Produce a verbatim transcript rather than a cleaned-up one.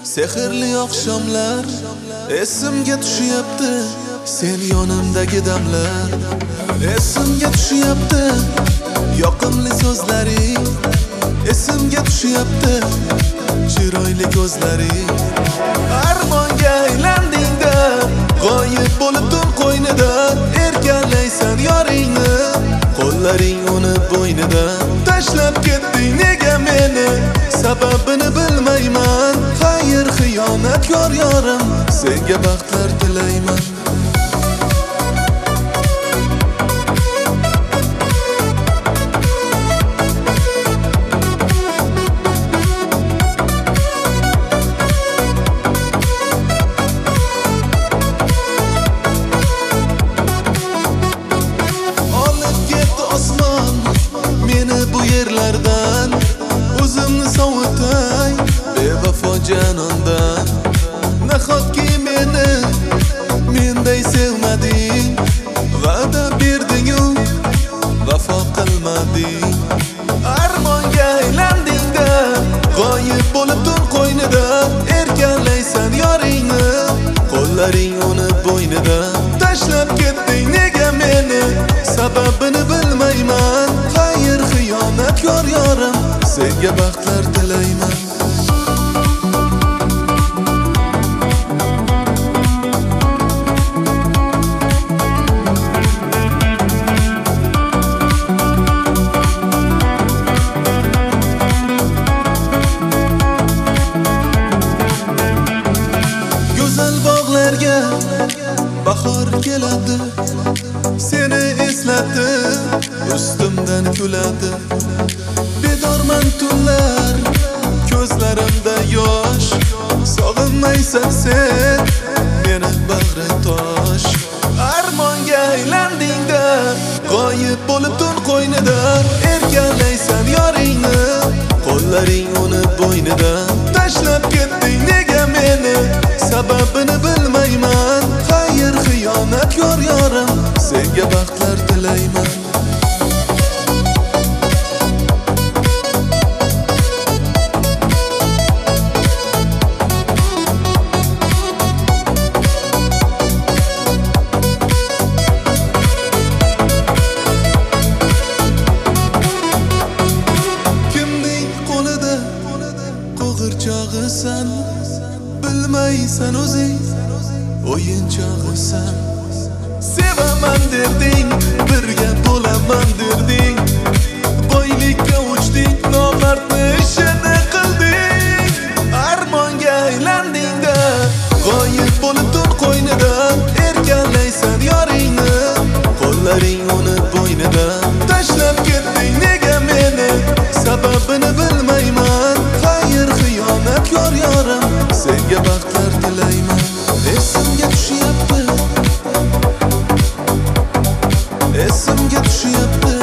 Sehrli oqshomlar esimga tushyapti, sen yonimdagi damlar esimga tushyapti, yoqimli so'zlaring esimga tushyapti, chiroyli ko'zlaring. Armonga aylandingda, g'oyib bo'lib tun qo'ynidan, erkalaysan yoringni, qo'llaring uni bo'ynidan. Tashlab ketding nega meni, sababini bilmayman. Xayr xiyonatkor yorim, senga baxtlar tilayman. Bu yerlardan o'zimni sovutay, bevafo janondan. Nahotki meni menday sevmading, va'da berding-u vafo qilmading. Armonga aylandingda, g'oyib bo'lib tun qo'ynidan, erkalaysan yoringni, qo'llaring uni bo'ynidan. Tashlab ketding nega meni, sababini bilmayman. Xayr xiyonatkor yorim, senga baxtlar tilayman. Go'zal bog'larga bahor keladi, seni eslatib ustimdan kuladi. Bedorman tunlar, ko'zlarimda yosh, sog'inmaysan sen meni bag'ri tosh. Armonga aylandingda, g'oyib bo'lib tun qo'ynidan, erkalaysan yoringni, qo'llaring uni bo'ynidan. Tashlab ketding nega meni, sababini bilmayman. Xayr xiyonatkor yorim, senga baxtlar tilayman. Qo'g'irchog'isan, bilmaysan o'zing o'yinchog'isan. Sevaman derding, birga bo'laman derding, boylikka uchding, nomardni ishini qilding. Armonga aylandingda, g'oyib bo'lib tun qo'ynidan, erkalaysan yoringni, qo'llaring uni bo'ynidan. Tashlab ketding nega meni, sababini bilmayman. Xayr xiyonatkor yorim, senga baxtlar tilayman. Esimga tushyapti, esimga tushyapti,